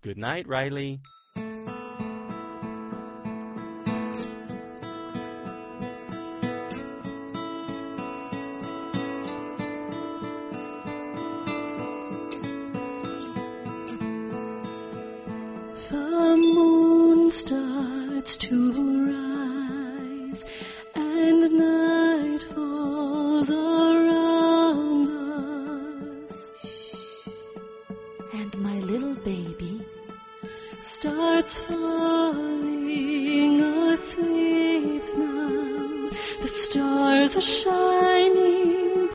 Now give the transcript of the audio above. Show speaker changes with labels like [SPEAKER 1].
[SPEAKER 1] Good night, Riley.
[SPEAKER 2] The moon starts to rise and night falls around us.
[SPEAKER 3] And my little baby
[SPEAKER 2] starts falling asleep now. The stars are shining